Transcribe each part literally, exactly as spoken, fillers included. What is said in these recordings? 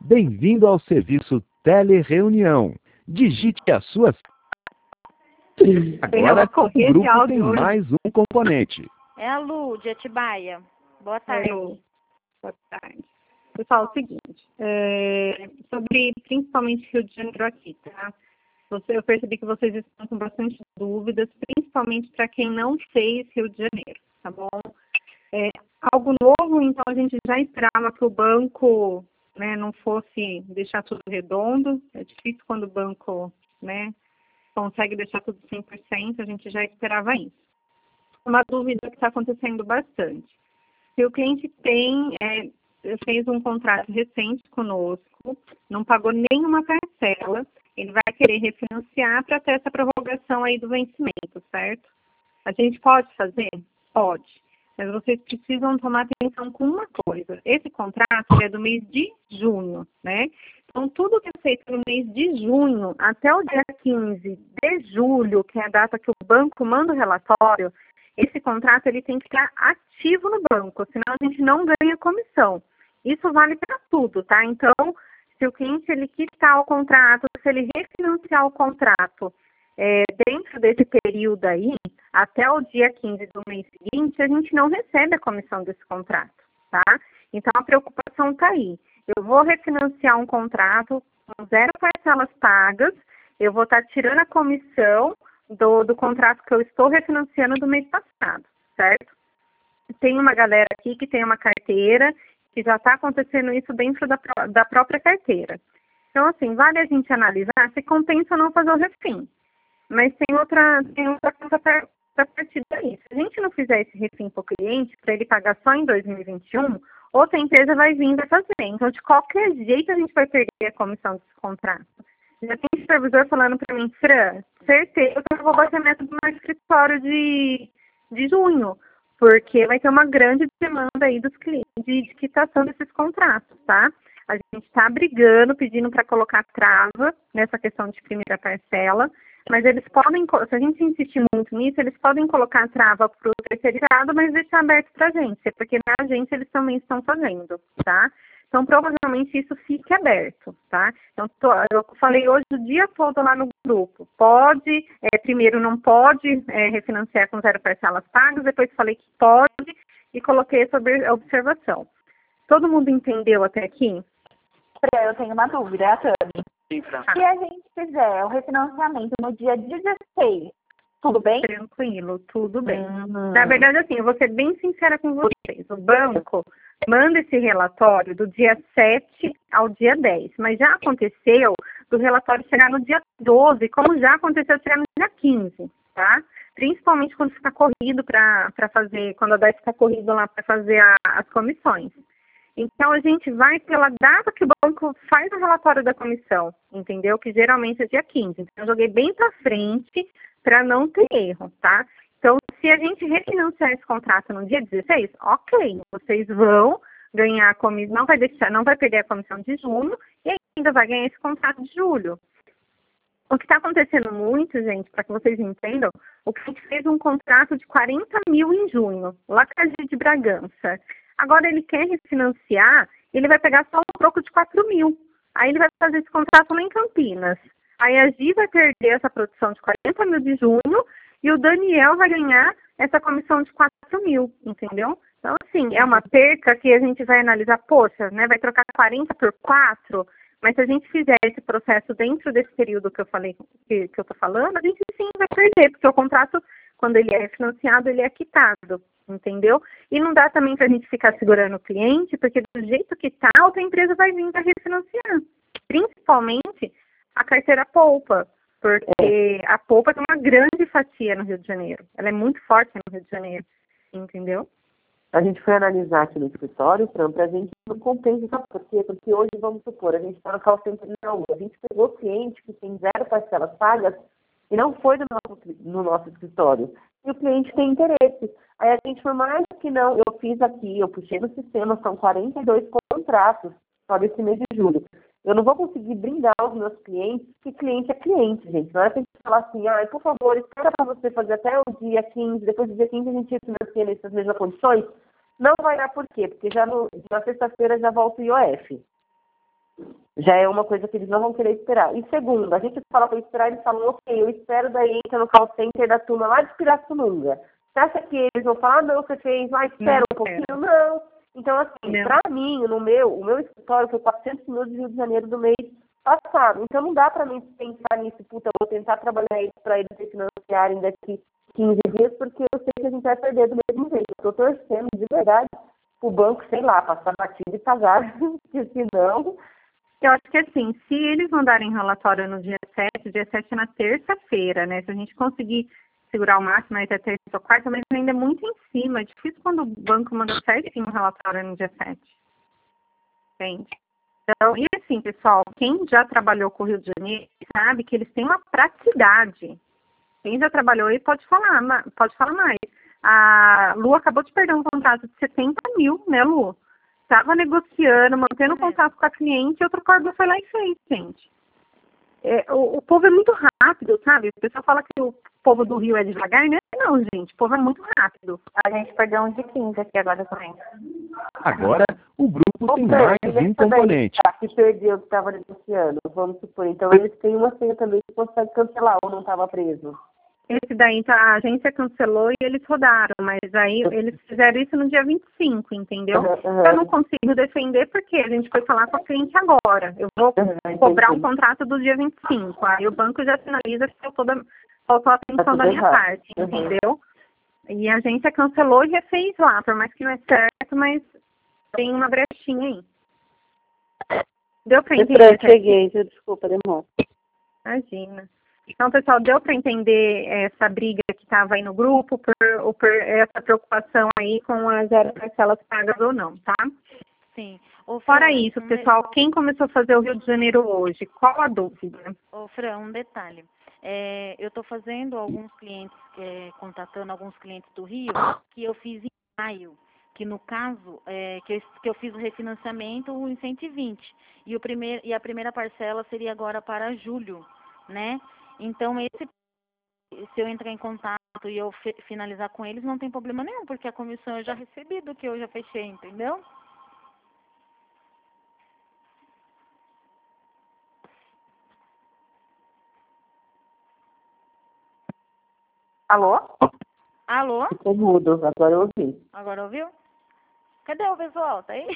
Bem-vindo ao serviço Telereunião. Digite a sua... Agora, o grupo tem mais um componente. É a Lu, de Atibaia. Boa tarde. É, Lu. Boa tarde. Pessoal, é o seguinte, é, sobre principalmente Rio de Janeiro aqui, tá? Você, eu percebi que vocês estão com bastante dúvidas, principalmente para quem não fez Rio de Janeiro, tá bom? É, algo novo, então a gente já esperava que o banco, né, não fosse deixar tudo redondo. É difícil quando o banco, né, consegue deixar tudo cem por cento, a gente já esperava isso. Uma dúvida que está acontecendo bastante. Se o cliente tem, é, fez um contrato recente conosco, não pagou nenhuma parcela, ele vai querer refinanciar para ter essa prorrogação aí do vencimento, certo? A gente pode fazer? Pode. Mas vocês precisam tomar atenção com uma coisa. Esse contrato é do mês de junho, né? Então, tudo que é feito no mês de junho até o dia quinze de julho, que é a data que o banco manda o relatório, esse contrato ele tem que estar ativo no banco, senão a gente não ganha comissão. Isso vale para tudo, tá? Então, se o cliente ele quitar o contrato, se ele refinanciar o contrato é, dentro desse período aí, até o dia quinze do mês seguinte, a gente não recebe a comissão desse contrato, tá? Então, a preocupação está aí. Eu vou refinanciar um contrato com zero parcelas pagas, eu vou estar tirando a comissão do, do contrato que eu estou refinanciando do mês passado, certo? Tem uma galera aqui que tem uma carteira, que já está acontecendo isso dentro da, da própria carteira. Então, assim, vale a gente analisar se compensa ou não fazer o refim. Mas tem outra, tem outra coisa para partir daí. Se a gente não fizer esse refim para o cliente, para ele pagar só em dois mil e vinte e um, outra empresa vai vir e vai fazer. Então, de qualquer jeito, a gente vai perder a comissão desse contrato. Já tem supervisor falando para mim, Fran, certeza que eu vou bater meta do meu escritório de, de junho, porque vai ter uma grande demanda aí dos clientes de, de quitação desses contratos, tá? A gente está brigando, pedindo para colocar trava nessa questão de primeira parcela, mas eles podem, se a gente insistir muito nisso, eles podem colocar trava para o terceirizado, mas deixar aberto para a agência, porque na agência eles também estão fazendo, tá? Então, provavelmente isso fique aberto, tá? Então, tô, eu falei hoje o dia todo lá no grupo, pode, é, primeiro não pode é, refinanciar com zero parcelas pagas, depois falei que pode e coloquei sobre a observação. Todo mundo entendeu até aqui? Eu tenho uma dúvida, a Tami. Se a gente fizer o refinanciamento no dia dezesseis, tudo bem? Tranquilo, tudo bem. Uhum. Na verdade, assim, eu vou ser bem sincera com vocês. O banco manda esse relatório do dia sete ao dia dez, mas já aconteceu do relatório chegar no dia doze, como já aconteceu chegar no dia quinze, tá? Principalmente quando fica corrido para fazer, quando a D E S está corrido lá para fazer a, as comissões. Então, a gente vai pela data que o banco faz o relatório da comissão, entendeu? Que geralmente é dia quinze. Então, eu joguei bem para frente para não ter erro, tá? Então, se a gente refinanciar esse contrato no dia dezesseis, ok, vocês vão ganhar a comissão, não vai deixar, não vai perder a comissão de junho e ainda vai ganhar esse contrato de julho. O que está acontecendo muito, gente, para que vocês entendam, o cliente fez um contrato de quarenta mil em junho, lá com a G de Bragança. Agora ele quer refinanciar, ele vai pegar só um troco de quatro mil. Aí ele vai fazer esse contrato lá em Campinas. Aí a Gi vai perder essa produção de quarenta mil de junho e o Daniel vai ganhar essa comissão de quatro mil, entendeu? Então, assim, é uma perca que a gente vai analisar, poxa, né, vai trocar quarenta por quatro, mas se a gente fizer esse processo dentro desse período que eu falei, que, que eu tô falando, a gente sim vai perder, porque o contrato, quando ele é financiado, ele é quitado. Entendeu? E não dá também para a gente ficar segurando o cliente, porque do jeito que está, outra empresa vai vir para refinanciar. Principalmente a carteira poupa, porque a poupa tem uma grande fatia no Rio de Janeiro. Ela é muito forte no Rio de Janeiro, entendeu? A gente foi analisar aqui no escritório, Fran, para a gente não compensa, sabe por quê? Porque hoje, vamos supor, a gente está no call center na rua, a gente pegou cliente que tem zero parcelas pagas e não foi no nosso, no nosso escritório. E o cliente tem interesse. Aí a gente, por mais que não, eu fiz aqui, eu puxei no sistema, são quarenta e dois contratos só desse mês de julho. Eu não vou conseguir brindar os meus clientes, porque cliente é cliente, gente. Não é pra gente falar assim, ah, por favor, espera para você fazer até o dia quinze, depois do dia quinze a gente financia nessas mesmas condições. Não vai dar por quê? Porque já no, na sexta-feira já volta o I O F. Já é uma coisa que eles não vão querer esperar. E segundo, a gente fala para esperar, eles falam, ok, eu espero, daí entra no call center da turma lá de Pirassununga. Você acha que eles vão falar, ah, não, você fez, mas espera um pouquinho? Não. Então, assim, para mim, no meu, o meu escritório foi quatrocentos minutos de Rio de Janeiro do mês passado. Então, não dá para mim pensar nisso, puta, vou tentar trabalhar isso para eles financiarem daqui quinze dias, porque eu sei que a gente vai perder do mesmo jeito. Eu estou torcendo, de verdade, o banco, sei lá, passar batido e pagar, porque senão... Eu acho que assim, se eles mandarem relatório no dia sete, dia sete é na terça-feira, né? Se a gente conseguir segurar o máximo até terça ou quarta, mas ainda é muito em cima. É difícil quando o banco manda certinho o relatório no dia sete. Entende? Então, e assim, pessoal, quem já trabalhou com o Rio de Janeiro sabe que eles têm uma praticidade. Quem já trabalhou aí pode falar, pode falar mais. A Lu acabou de perder um contrato de setenta mil, né, Lu? Estava negociando, mantendo contato com a cliente, e outro corpo foi lá e fez, gente. É, o, o povo é muito rápido, sabe? O pessoal fala que o povo do Rio é devagar, né? Não, gente, o povo é muito rápido. A gente perdeu um de quinze aqui agora também. Agora, o grupo tem Ô, Fer, mais e um essa daí, componente. tá, que perdeu, que estava negociando, vamos supor. Então, eles têm uma senha também que consegue cancelar ou não estava preso. Esse daí, tá, a agência cancelou e eles rodaram, mas aí eles fizeram isso no dia vinte e cinco, entendeu? Uhum, uhum. Eu não consigo defender porque a gente foi falar com a cliente agora. Eu vou Uhum, cobrar um entendi. contrato do dia vinte e cinco. Aí o banco já sinaliza que faltou, da, faltou a atenção tudo da minha errado. parte, Uhum. entendeu? E a agência cancelou e refez lá, por mais que não é certo, mas tem uma brechinha aí. Deu pra entender? cheguei, desculpa, demorou. Imagina. Então, pessoal, deu para entender essa briga que estava aí no grupo, por, ou por essa preocupação aí com as zero parcelas pagas ou não, tá? Sim. Ô, Fran, Fora isso, um pessoal, de... quem começou a fazer o Rio de Janeiro hoje? Qual a dúvida? Ô, Fran, um detalhe. É, eu estou fazendo alguns clientes, é, contatando alguns clientes do Rio, que eu fiz em maio, que no caso, é, que, eu, que eu fiz o refinanciamento em cento e vinte, e, o primeiro, e a primeira parcela seria agora para julho, né? Então, esse, se eu entrar em contato e eu fe, finalizar com eles, não tem problema nenhum, porque a comissão eu já recebi do que eu já fechei, entendeu? Alô? Alô? Ficou mudo, agora eu ouvi. Agora ouviu? Cadê o pessoal? Tá aí?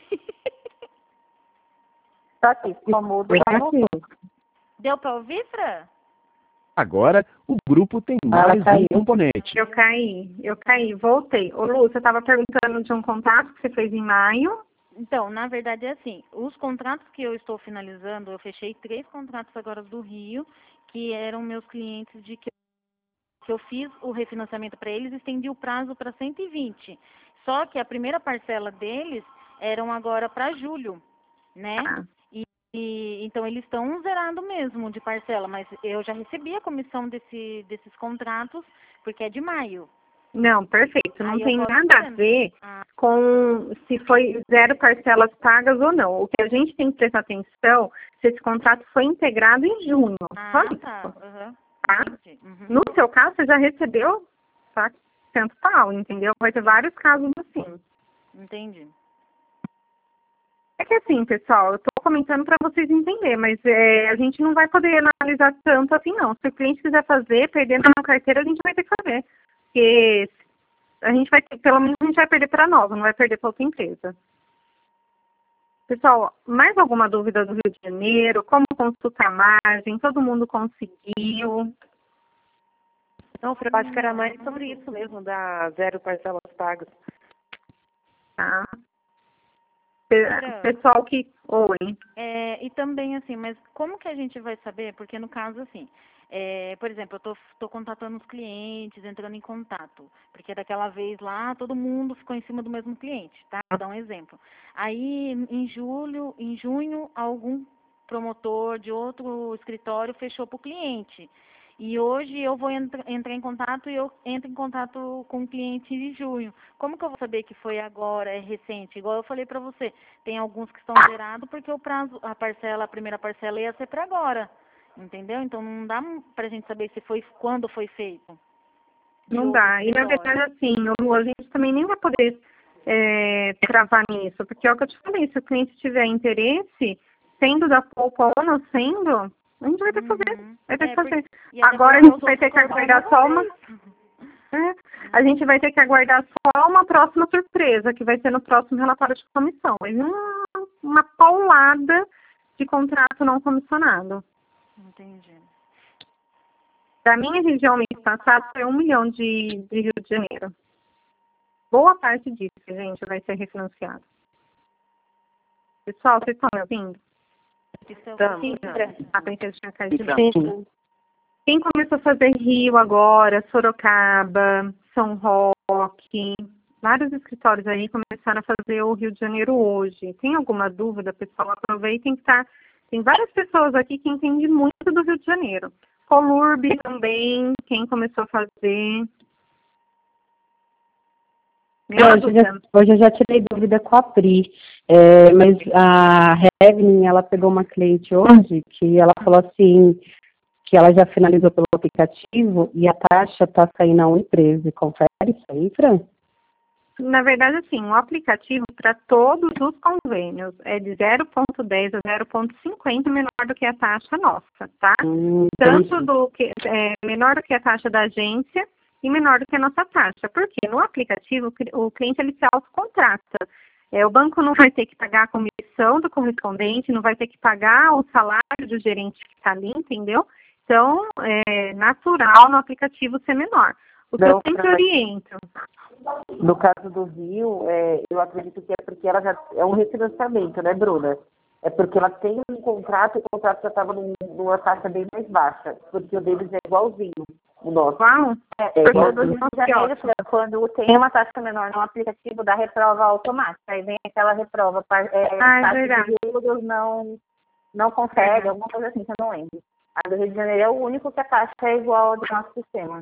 Tá aqui, ficou mudo, já voltou. Deu para ouvir, Fran? Agora, o grupo tem Ah, mais um caiu. componente. Eu caí, eu caí, voltei. Ô, Lu, você estava perguntando de um contato que você fez em maio. Então, na verdade é assim, os contratos que eu estou finalizando, eu fechei três contratos agora do Rio, que eram meus clientes de que que eu fiz o refinanciamento para eles e estendi o prazo para cento e vinte. Só que a primeira parcela deles eram agora para julho, né? Ah. E, e então eles estão zerando mesmo de parcela, mas eu já recebi a comissão desse, desses contratos, porque é de maio. Não, perfeito. Não Aí eu tem posso nada a fazer. ver Ah. com se foi zero parcelas pagas ou não. O que a gente tem que prestar atenção se esse contrato foi integrado em junho. Ah, Só isso. tá. Uhum. Tá? Entendi. Uhum. No seu caso, você já recebeu tá? Cento pau, entendeu? Vai ter vários casos assim. Entendi. É que assim, pessoal, eu tô comentando para vocês entenderem, mas é, a gente não vai poder analisar tanto assim, não. Se o cliente quiser fazer, perdendo na carteira, a gente vai ter que fazer. Porque a gente vai ter, pelo menos a gente vai perder para nova, não vai perder para outra empresa. Pessoal, mais alguma dúvida do Rio de Janeiro? Como consultar a margem? Todo mundo conseguiu? Não, eu acho que era mais sobre isso mesmo, da zero parcelas pagas. Tá? Pessoal que... Oi. É, e também, assim, mas como que a gente vai saber? Porque no caso, assim, é, por exemplo, eu tô, tô contatando os clientes, entrando em contato. Porque daquela vez lá, todo mundo ficou em cima do mesmo cliente, tá? Vou dar um exemplo. Aí, em julho, em junho, algum promotor de outro escritório fechou para o cliente. E hoje eu vou entra, entrar em contato e eu entro em contato com o cliente de junho. Como que eu vou saber que foi agora, é recente? Igual eu falei para você, tem alguns que estão zerados porque o prazo, a parcela, a primeira parcela ia ser para agora. Entendeu? Então não dá pra gente saber se foi quando foi feito. Não dá. E na verdade, assim, Lu, a gente também nem vai poder é, travar nisso, porque é o que eu te falei, se o cliente tiver interesse, sendo da polpa ou não sendo, a gente vai ter que fazer. Uhum. Vai ter É, que fazer. porque- Agora a gente vai ter que aguardar só uma. É, a gente vai ter que aguardar só uma próxima surpresa, que vai ser no próximo relatório de comissão. Vai vir uma, uma paulada de contrato não comissionado. Entendi. Da minha região, mês passado, foi um milhão de, de Rio de Janeiro. Boa parte disso, gente, vai ser refinanciado. Pessoal, vocês estão me ouvindo? A princesa tinha caído. Sim. Quem começou a fazer Rio agora, Sorocaba, São Roque, vários escritórios aí começaram a fazer o Rio de Janeiro hoje. Tem alguma dúvida, pessoal? Aproveitem que tá, tem várias pessoas aqui que entendem muito do Rio de Janeiro. Colurb também, quem começou a fazer. Hoje eu, já, hoje eu já tirei dúvida com a Pri, é, mas a Revnin, ela pegou uma cliente hoje que ela falou assim, que ela já finalizou pelo aplicativo e a taxa está saindo a um vírgula treze. Confere isso aí, Fran? Na verdade, assim, o aplicativo para todos os convênios é de zero vírgula dez a zero vírgula cinquenta menor do que a taxa nossa, tá? Hum, Tanto do que é, menor do que a taxa da agência e menor do que a nossa taxa. Porque no aplicativo o cliente ele se autocontrata. É, o banco não vai ter que pagar a comissão do correspondente, não vai ter que pagar o salário do gerente que está ali, entendeu? Então, é natural no aplicativo ser menor. O que Não, eu sempre oriento. No caso do Rio, é, eu acredito que é porque ela já é um refinanciamento, né, Bruna? É porque ela tem um contrato e o contrato já estava num, numa taxa bem mais baixa, porque o deles é igualzinho o nosso. Qual? É, É, porque igual- o do Rio de Janeiro, quando tem uma taxa menor no aplicativo, dá reprova automática. Aí vem aquela reprova, par- é, Ah, é taxa verdade. de juros não, não consegue, alguma coisa assim, que eu não lembro. A do Rio de Janeiro é o único que a taxa é igual ao do nosso sistema.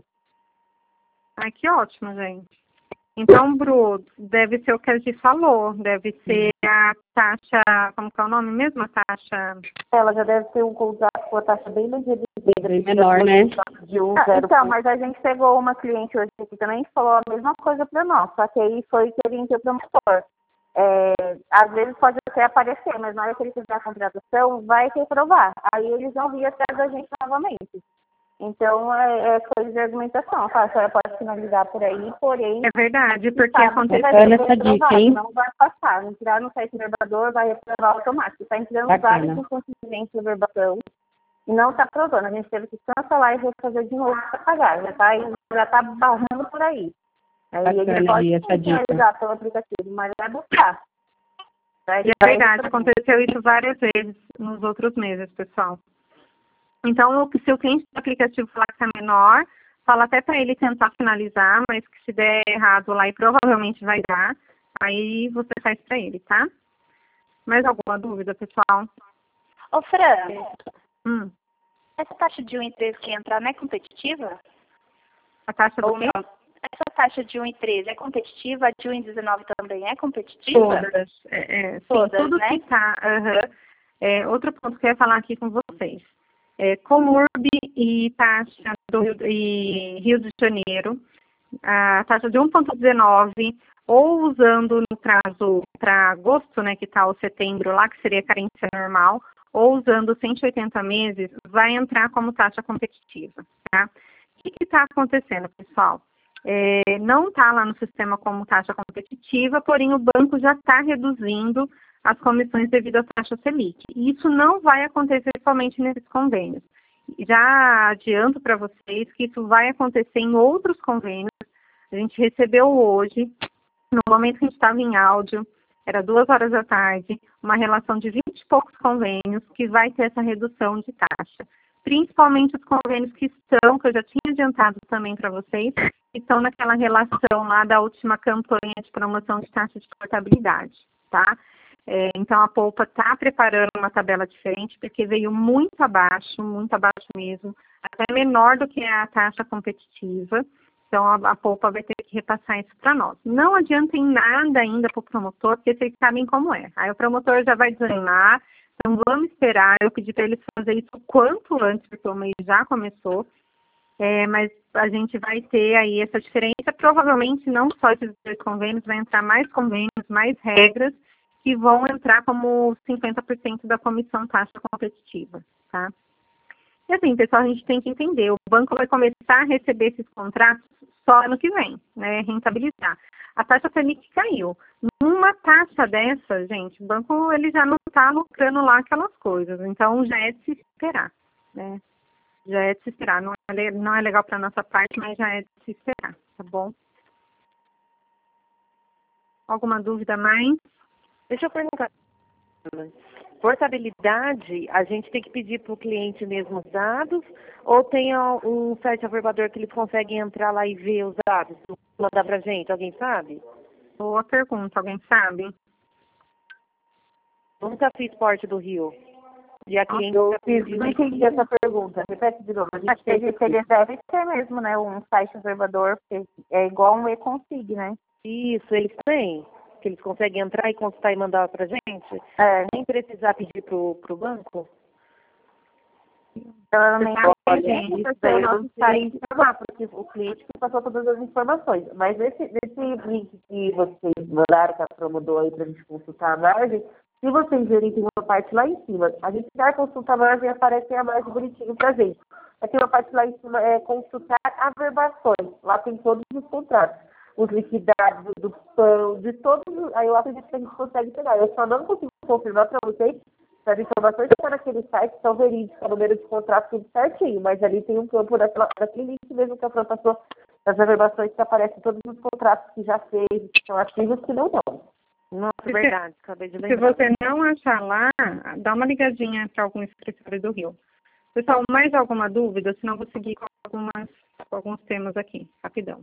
Ai, que ótimo, gente. Então, Bru, deve ser o que a gente falou, deve ser a taxa, como que é o nome mesmo? A taxa... Ela já deve ter um contrato com a taxa bem mais reduzida. Bem menor, né? De um Ah, zero então, mas a gente pegou uma cliente hoje aqui também que falou a mesma coisa para nós, só que aí foi que ele entrou para o promotor. É, às vezes pode até aparecer, mas na hora que ele fizer a contratação, vai reprovar. Aí eles vão vir atrás da gente novamente. Então, é, é coisa de argumentação. A senhora pode finalizar por aí, porém... É verdade, porque sabe que aconteceu... vai Bacana ser essa dica, reprovado, hein? não vai passar. Entrar no site verbador, vai reprovar automático. Está entrando Bacana. vários inconsistentes de verbação e não está aprovando. A gente teve que cancelar e refazer de novo para pagar. Já está já tá barrando por aí. Aí Bacana ele pode aí essa dica. finalizar pelo aplicativo, mas vai buscar. Vai É verdade, aconteceu isso várias vezes nos outros meses, pessoal. Então, o- se o cliente do aplicativo falar que está menor, fala até para ele tentar finalizar, mas que se der errado lá, e provavelmente vai dar, aí você faz para ele, tá? Mais alguma dúvida, pessoal? Ô, Fran, Hum, essa taxa de um vírgula treze que entrar não é competitiva? a taxa do Ou quê? não? Essa taxa de um vírgula treze é competitiva? A de um vírgula dezenove também é competitiva? Todas. É, é, sim, Todas, tudo né? que está. É, outro ponto que eu ia falar aqui com vocês. É, Comurb e taxa do Rio, e Rio de Janeiro, a taxa de um vírgula dezenove, ou usando no prazo para agosto, né, que está o setembro lá, que seria carência normal, ou usando cento e oitenta meses, vai entrar como taxa competitiva, tá? O que está acontecendo, pessoal? É, não está lá no sistema como taxa competitiva, porém o banco já está reduzindo as comissões devido à taxa Selic. E isso não vai acontecer somente nesses convênios. Já adianto para vocês que isso vai acontecer em outros convênios. A gente recebeu hoje, no momento que a gente estava em áudio, era duas horas da tarde, uma relação de vinte e poucos convênios que vai ter essa redução de taxa. Principalmente os convênios que estão, que eu já tinha adiantado também para vocês, que estão naquela relação lá da última campanha de promoção de taxa de portabilidade, tá? É, então, a Poupa está preparando uma tabela diferente, porque veio muito abaixo, muito abaixo mesmo, até menor do que a taxa competitiva. Então, a, a Poupa vai ter que repassar isso para nós. Não adianta em nada ainda para o promotor, porque vocês sabem como é. Aí o promotor já vai desanimar, então vamos esperar. Eu pedi para eles fazerem isso o quanto antes, porque o mês já começou. É, mas a gente vai ter aí essa diferença. Provavelmente, não só esses dois convênios, vai entrar mais convênios, mais regras, que vão entrar como cinquenta por cento da comissão taxa competitiva, tá? E assim, pessoal, a gente tem que entender, o banco vai começar a receber esses contratos só ano que vem, né, rentabilizar. A taxa Selic caiu. Numa taxa dessa, gente, o banco ele já não está lucrando lá aquelas coisas, então já é de se esperar, né? Já é de se esperar, não é, não é legal para nossa parte, mas já é de se esperar, tá bom? Alguma dúvida mais? Deixa eu perguntar. Portabilidade, a gente tem que pedir para o cliente mesmo os dados ou tem um site averbador que eles conseguem entrar lá e ver os dados? Mandar para a gente, alguém sabe? Boa pergunta, alguém sabe? Nunca fiz parte do Rio. E a cliente Eu tá fiz, pedindo- não entendi essa pergunta. Repete de novo. A gente acredita que eles devem ter mesmo, né? Um site observador, porque é igual um e-config, né? Isso, eles têm. Que eles conseguem entrar e consultar e mandar para a gente? É. Nem precisar pedir para o banco? Provavelmente Olha, tem, isso porque daí o eu nosso não site informar, porque o cliente que passou todas as informações. Mas nesse, nesse link que vocês mandaram, que a Pro mandou aí para a gente consultar a margem, se vocês verem, tem uma parte lá em cima. A gente vai consultar a margem e aparece a margem bonitinho para a gente. Aí tem uma parte lá em cima, é consultar averbações. Lá tem todos os contratos. Os liquidados, do pão, de todos. Aí eu acredito que a gente consegue pegar. Eu só não consigo confirmar para vocês se as informações que estão naquele site são verídicas, o número de contratos, tudo certinho. Mas ali tem um campo daquela, daquele link mesmo que a Fran passou, das averbações que aparecem todos os contratos que já fez, que são ativos, que não estão. Nossa, é verdade, acabei de Se lembrar. você não achar lá, dá uma ligadinha para algum escritório do Rio. Pessoal, mais alguma dúvida? Senão eu vou seguir com, algumas, com alguns temas aqui, rapidão.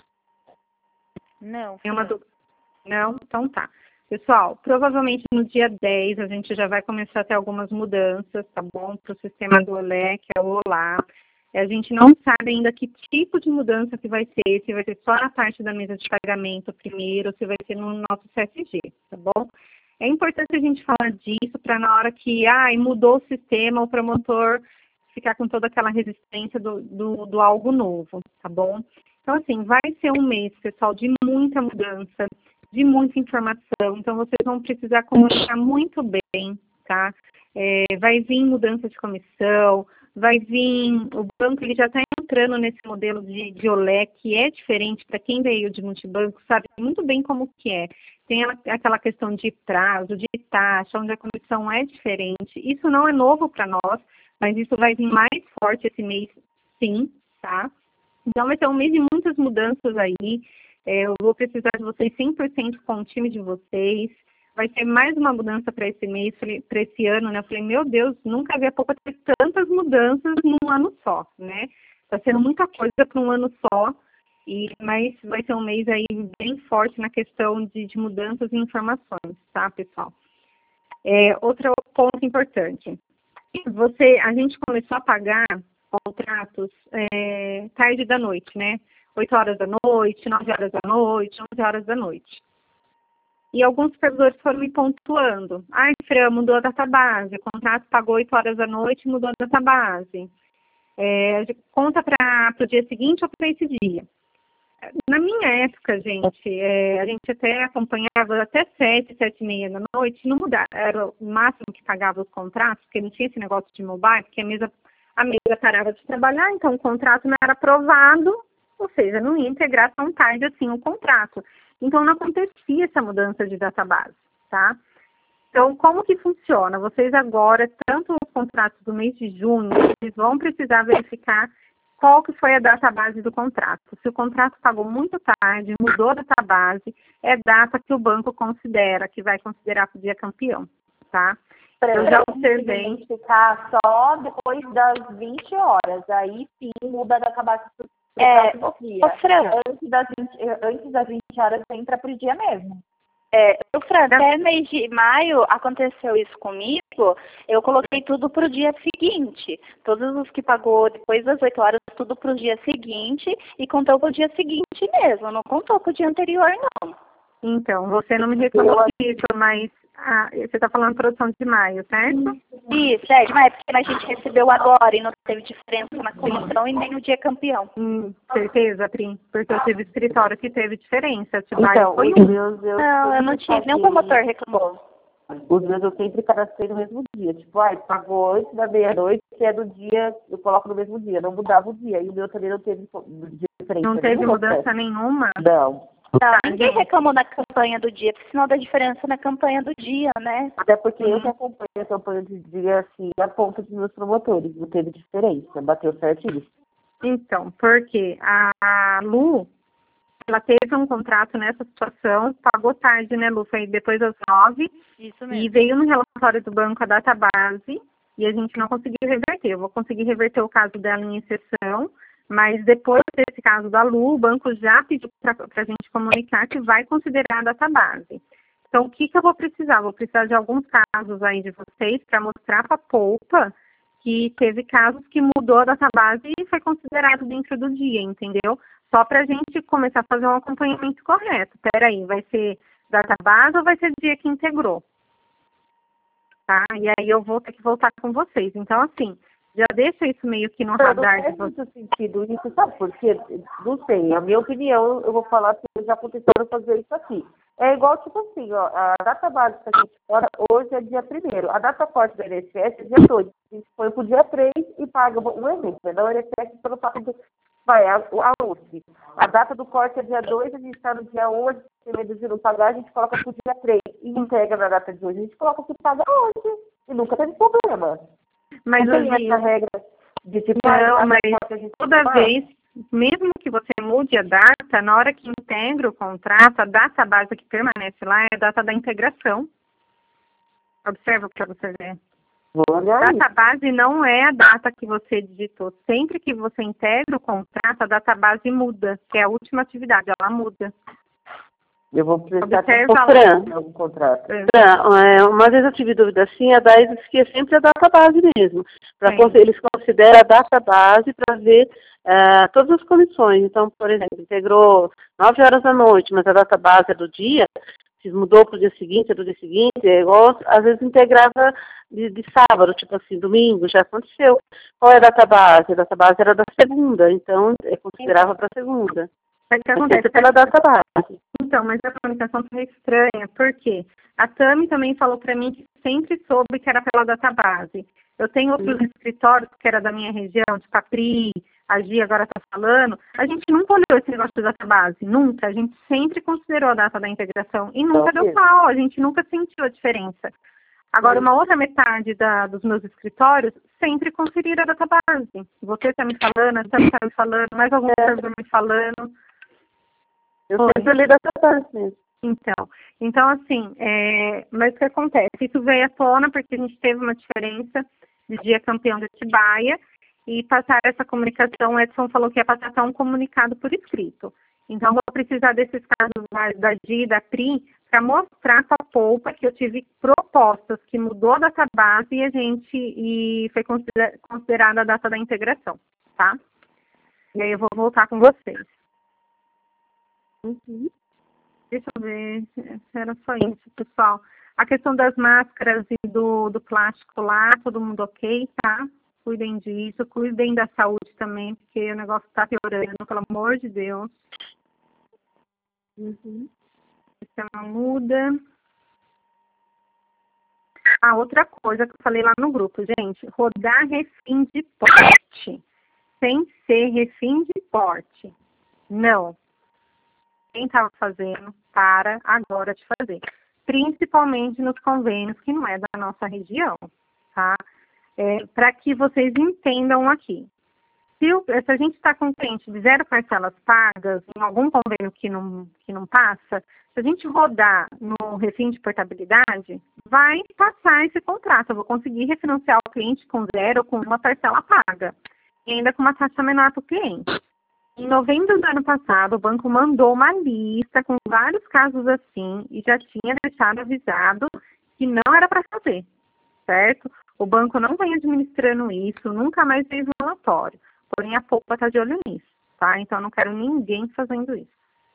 Não. Tem uma dúvida? Não? Então tá. Pessoal, provavelmente no dia dez a gente já vai começar a ter algumas mudanças, tá bom? Para o sistema do Olé, que é o Olá. A gente não sabe ainda que tipo de mudança que vai ser, se vai ser só na parte da mesa de pagamento primeiro, se vai ser no nosso C S G, tá bom? É importante a gente falar disso para na hora que, ai, mudou o sistema, o promotor ficar com toda aquela resistência do, do, do algo novo, tá bom? Então, assim, vai ser um mês, pessoal, de muita mudança, de muita informação, então vocês vão precisar comunicar muito bem, tá? É, vai vir mudança de comissão, vai vir, o banco ele já está entrando nesse modelo de, de Olé, que é diferente para quem veio de multibanco, sabe muito bem como que é. Tem aquela questão de prazo, de taxa, onde a comissão é diferente. Isso não é novo para nós, mas isso vai vir mais forte esse mês, sim, tá? Então vai ser um mês de muitas mudanças aí. É, eu vou precisar de vocês cem por cento com o time de vocês. Vai ser mais uma mudança para esse mês, para esse ano, né? Eu falei, meu Deus, nunca vi a pouco ter tantas mudanças num ano só, né? Está sendo muita coisa para um ano só, e, mas vai ser um mês aí bem forte na questão de, de mudanças e informações, tá, pessoal? É, outro ponto importante. Você, a gente começou a pagar contratos é, tarde da noite, né? oito horas da noite, nove horas da noite, onze horas da noite. E alguns supervisores foram me pontuando. Ai, Fran, mudou a database. O contrato pagou oito horas da noite e mudou a database. É, conta para o dia seguinte ou para esse dia. Na minha época, gente, é, a gente até acompanhava até sete, sete e meia da noite, não mudava. Era o máximo que pagava os contratos, porque não tinha esse negócio de mobile, porque a mesa, a mesa parava de trabalhar, então o contrato não era aprovado, ou seja, não ia integrar tão tarde assim o contrato. Então, não acontecia essa mudança de database, tá? Então, como que funciona? Vocês agora, tanto os contratos do mês de junho, vocês vão precisar verificar qual que foi a database do contrato. Se o contrato pagou muito tarde, mudou a database, é data que o banco considera, que vai considerar para o dia campeão, tá? Eu já observei. Identificar só depois das vinte horas, aí sim muda a database. É, do dia. ô, Fran, Antes das vinte, antes das vinte horas entra para o dia mesmo. É, o Fran, até mês de maio aconteceu isso comigo, eu coloquei tudo para o dia seguinte. Todos os que pagou depois das oito horas, tudo para o dia seguinte, e contou para o dia seguinte mesmo, não contou para o dia anterior, não. Então, você não me reclamou disso, mas ah, você está falando produção de maio, certo? Isso, é, mas é porque a gente recebeu agora e não teve diferença na comissão e nem no dia campeão. Hum, certeza, Pri, porque eu tive escritório que teve diferença. Então, foi os um. meus, eu Não, eu não tive, nenhum promotor reclamou. Os meus eu sempre cadastrei no mesmo dia. Tipo, ai, pagou antes da meia-noite, que é do dia, eu coloco no mesmo dia, não mudava o dia. E o meu também não teve diferença. Não teve nenhuma, mudança nenhuma? Não. Não, ninguém reclamou na campanha do dia, porque senão dá diferença na campanha do dia, né? Até porque Sim. eu que acompanho a campanha do dia, assim, a ponta dos meus promotores. Não teve diferença, bateu certinho. Então, porque a Lu, ela teve um contrato nessa situação, pagou tarde, né, Lu? Foi depois das nove. Isso mesmo. E veio no relatório do banco a data base e a gente não conseguiu reverter. Eu vou conseguir reverter o caso dela em exceção, mas depois desse caso da Lu, o banco já pediu para a gente comunicar que vai considerar a data base. Então, o que, que eu vou precisar? Vou precisar de alguns casos aí de vocês para mostrar para a Poupa que teve casos que mudou a data base e foi considerado dentro do dia, entendeu? Só para a gente começar a fazer um acompanhamento correto. Peraí, vai ser data base ou vai ser dia que integrou? Tá? E aí eu vou ter que voltar com vocês. Então, assim, já deixa isso meio que no radar não de faz vocês. muito sentido isso, sabe por quê? Não sei, a minha opinião, eu vou falar que já aconteceu fazer isso aqui. É igual, tipo assim, ó, a data base que a gente fora hoje é dia primeiro. A data corte da I N S S é dia dois. A gente põe pro dia três e paga um evento, né? Não, o I N S S pelo fato de... Vai, a, a U S. A data do corte é dia dois, a gente está no dia um, a gente tem medo de não pagar, a gente coloca pro dia três e entrega na data de hoje. A gente coloca que paga hoje. E nunca teve problema. Mas não tem hoje... essa regra de tipo, Não, ah, mas a gente toda faz. vez, mesmo que você mude a data, na hora que integra o contrato, a data base que permanece lá é a data da integração. Observa para você ver. Vou olhar A isso. data base não é a data que você digitou. Sempre que você integra o contrato, a data base muda, que é a última atividade, ela muda. Eu vou prestar Observa atenção Fran. em algum contrato. Fran, é, uma vez eu tive dúvida assim, a D A I S que é sempre a data base mesmo. Pra, Sim. eles consideram a data base para ver uh, todas as condições. Então, por exemplo, integrou nove horas da noite, mas a data base é do dia, se mudou para o dia seguinte, é do dia seguinte, é igual, às vezes integrava de, de sábado, tipo assim, domingo, já aconteceu. Qual é a data base? A data base era da segunda, então é considerava para segunda. Mas o que Mas acontece? sempre pela data base. Então, mas a comunicação está estranha, porque a Tami também falou para mim que sempre soube que era pela data base. Eu tenho outros escritórios que era da minha região, de Capri, a Gia agora está falando, a gente nunca olhou esse negócio de data base, nunca. A gente sempre considerou a data da integração e nunca Então, deu pau, a gente nunca sentiu a diferença. Agora, uma outra metade da, dos meus escritórios sempre conferiram a data base. Você está me falando, a Tami está me falando, mais algum está me falando. Eu sempre li data base mesmo. Então, então assim, é, mas o que acontece? Isso veio à tona porque a gente teve uma diferença de dia campeão de Atibaia e passar essa comunicação, o Edson falou que ia passar até um comunicado por escrito. Então, vou precisar desses casos da, da G I e da P R I para mostrar para a Poupa que eu tive propostas que mudou a data base e a gente e foi consider, considerada a data da integração, tá? E aí eu vou voltar com vocês. Uhum. Deixa eu ver, era só isso, pessoal. A questão das máscaras e do, do plástico lá, todo mundo ok, tá? Cuidem disso, cuidem da saúde também, porque o negócio está piorando, pelo amor de Deus. Uhum. Sistema muda. Ah, outra coisa que eu falei lá no grupo, gente, rodar refém de porte, sem ser refém de porte. Não. Quem estava fazendo, para agora de fazer. Principalmente nos convênios que não é da nossa região, tá? É, para que vocês entendam aqui. Se, o, se a gente está com um cliente de zero parcelas pagas, em algum convênio que não, que não passa, se a gente rodar no refém de portabilidade, vai passar esse contrato. Eu vou conseguir refinanciar o cliente com zero, com uma parcela paga. E ainda com uma taxa menor para o cliente. Em novembro do ano passado, o banco mandou uma lista com vários casos assim e já tinha deixado avisado que não era para fazer, certo? O banco não vem administrando isso, nunca mais fez um relatório. Porém, a Poupa está de olho nisso, tá? Então, eu não quero ninguém fazendo isso.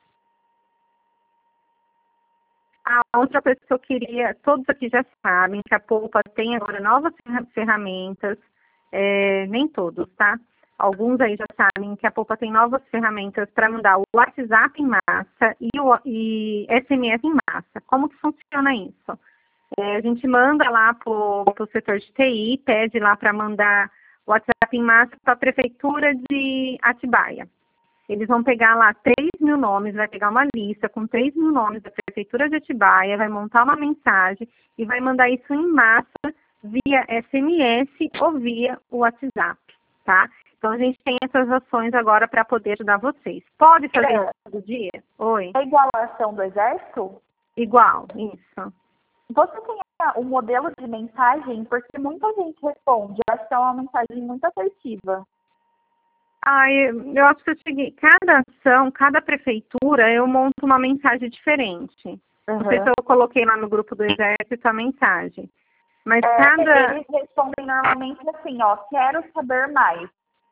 A outra coisa que eu queria, todos aqui já sabem que a Poupa tem agora novas ferramentas, é, nem todos, tá? Alguns aí já sabem que a Poupa tem novas ferramentas para mandar o WhatsApp em massa e o e S M S em massa. Como que funciona isso? É, a gente manda lá para o setor de T I, pede lá para mandar o WhatsApp em massa para a Prefeitura de Atibaia. Eles vão pegar lá três mil nomes, vai pegar uma lista com três mil nomes da Prefeitura de Atibaia, vai montar uma mensagem e vai mandar isso em massa via S M S ou via WhatsApp, tá? Então, a gente tem essas ações agora para poder ajudar vocês. Pode fazer É. isso todo dia? Oi? É igual a ação do Exército? Igual, isso. Você tem o modelo de mensagem? Porque muita gente responde. Eu acho que é uma mensagem muito assertiva. Ah, eu, eu acho que eu cheguei. Cada ação, cada prefeitura, eu monto uma mensagem diferente. Uhum. Não sei se eu coloquei lá no grupo do Exército a mensagem. Mas É, cada. Eles respondem normalmente assim, ó, quero saber mais.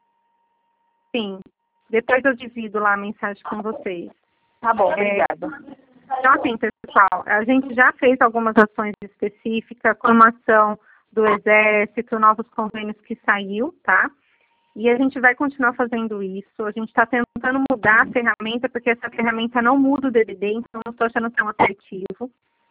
Sim. Depois eu divido lá a mensagem com vocês. Tá bom, É, obrigada. Então, assim, pessoal, a gente já fez algumas ações específicas, como a ação do Exército, novos convênios que saiu, tá? E a gente vai continuar fazendo isso. A gente está tentando mudar a ferramenta, porque essa ferramenta não muda o D D D, então não estou achando tão assertivo.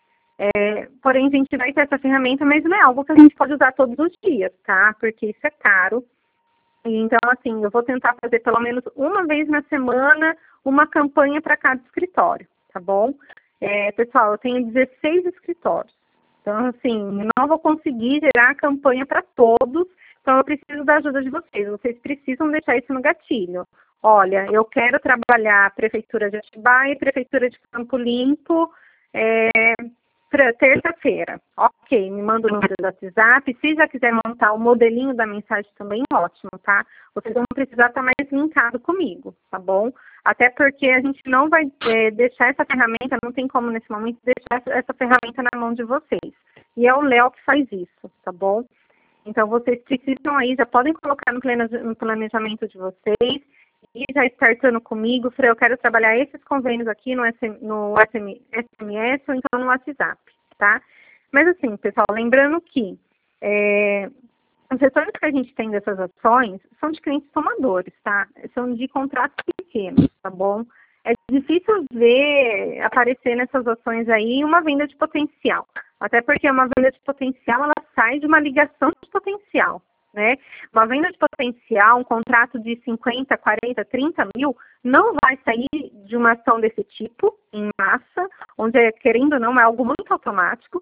É, porém, a gente vai ter essa ferramenta, mas não é algo que a gente pode usar todos os dias, tá? Porque isso é caro. E, então, assim, eu vou tentar fazer pelo menos uma vez na semana uma campanha para cada escritório, tá bom? É, pessoal, eu tenho dezesseis escritórios. Então, assim, não vou conseguir gerar a campanha para todos, então eu preciso da ajuda de vocês. Vocês precisam deixar isso no gatilho. Olha, eu quero trabalhar a Prefeitura de Atibaia e Prefeitura de Campo Limpo é, para terça-feira. Ok, me manda o número do WhatsApp. Se já quiser montar o modelinho da mensagem também, ótimo, tá? Vocês vão precisar estar mais linkado comigo, tá bom? Até porque a gente não vai é, deixar essa ferramenta, não tem como nesse momento deixar essa ferramenta na mão de vocês. E é o Léo que faz isso, tá bom? Então, vocês precisam aí, já podem colocar no planejamento de vocês e já startando comigo, falei, eu quero trabalhar esses convênios aqui no, S M, no S M S ou então no WhatsApp, tá? Mas assim, pessoal, lembrando que é, os retornos que a gente tem dessas ações são de clientes tomadores, tá? São de contratos pequenos, tá bom? É difícil ver aparecer nessas ações aí uma venda de potencial. Até porque uma venda de potencial, ela sai de uma ligação de potencial, né? Uma venda de potencial, um contrato de cinquenta, quarenta, trinta mil, não vai sair de uma ação desse tipo, em massa, onde, querendo ou não, é algo muito automático,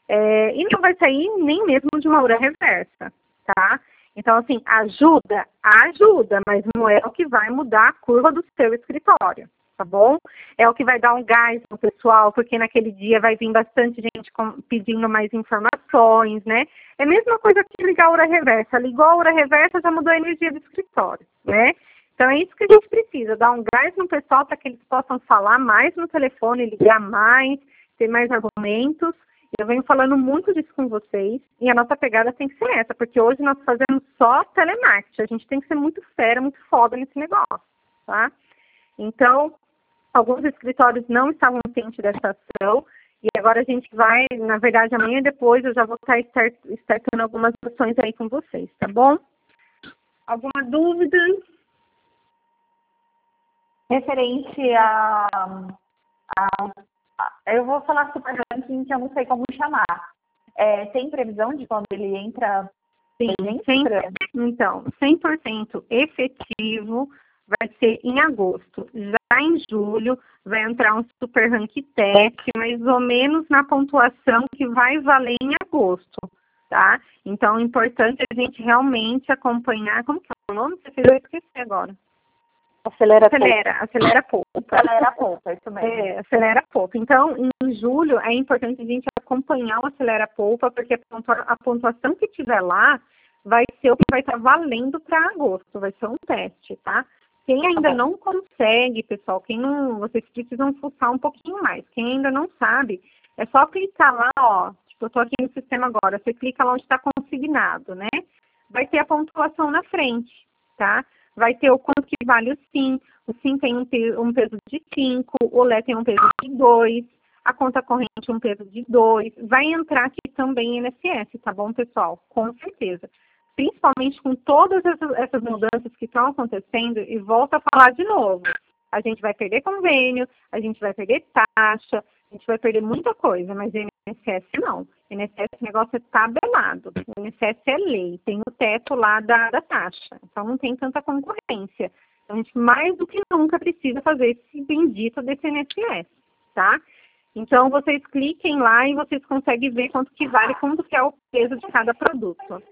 é, e não vai sair nem mesmo de uma hora reversa, tá? Então, assim, ajuda, ajuda, mas não é o que vai mudar a curva do seu escritório, tá bom? É o que vai dar um gás no pessoal, porque naquele dia vai vir bastante gente com, pedindo mais informações, né? É a mesma coisa que ligar a hora reversa. Ligou a hora reversa, já mudou a energia do escritório, né? Então, é isso que a gente precisa, dar um gás no pessoal para que eles possam falar mais no telefone, ligar mais, ter mais argumentos. Eu venho falando muito disso com vocês e a nossa pegada tem que ser essa, porque hoje nós fazemos só telemarketing. A gente tem que ser muito fera, muito foda nesse negócio, tá? Então, alguns escritórios não estavam cientes dessa ação e agora a gente vai, na verdade, amanhã e depois eu já vou estar start, startando algumas ações aí com vocês, tá bom? Alguma dúvida? Referente a, a, a... Eu vou falar super ranking que eu não sei como chamar. É, tem previsão de quando ele entra? Sim, cem, então, cem por cento efetivo vai ser em agosto. Já em julho vai entrar um super rank teste, mais ou menos na pontuação que vai valer em agosto, tá? Então, é importante a gente realmente acompanhar. Como que é o nome? Você fez eu esqueci agora. Acelera, acelera, acelera pouco. Acelera pouco, é isso mesmo. É, acelera pouco. Então, em julho, é importante a gente acompanhar o acelera pouco, porque a pontuação que tiver lá vai ser o que vai estar valendo para agosto, vai ser um teste, tá? Quem ainda não consegue, pessoal, quem não, vocês precisam fuçar um pouquinho mais. Quem ainda não sabe, é só clicar lá, ó, tipo, eu tô aqui no sistema agora, você clica lá onde está consignado, né? Vai ter a pontuação na frente, tá? Vai ter o quanto que vale o sim, o sim tem um peso, um peso de cinco, o Lé tem um peso de dois, a conta corrente um peso de dois, vai entrar aqui também N S S, tá bom, pessoal? Com certeza. Principalmente com todas essas, essas mudanças que estão acontecendo, e volto a falar de novo, a gente vai perder convênio, a gente vai perder taxa, a gente vai perder muita coisa, mas I N S S não. I N S S, o negócio é tabelado. I N S S é lei, tem o teto lá da, da taxa. Então não tem tanta concorrência. Então a gente mais do que nunca precisa fazer esse bendito desse I N S S, tá? Então vocês cliquem lá e vocês conseguem ver quanto que vale, quanto que é o peso de cada produto. Qual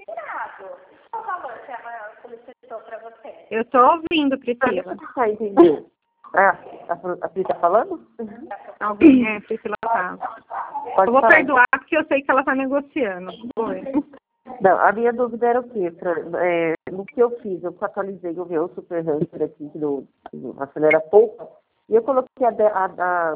o valor que ela solicitou para você? Eu estou ouvindo, Priscila. Ah, entendi. Ah, a, a Pri tá falando? Alguém, é, Priscila tá. Pode Eu vou falar. perdoar porque eu sei que ela está negociando. Foi. Não, a minha dúvida era o quê? Pra, é, no que eu fiz, eu atualizei o meu Super Hunter aqui do, do Acelera Poupa, e eu coloquei a, a, a,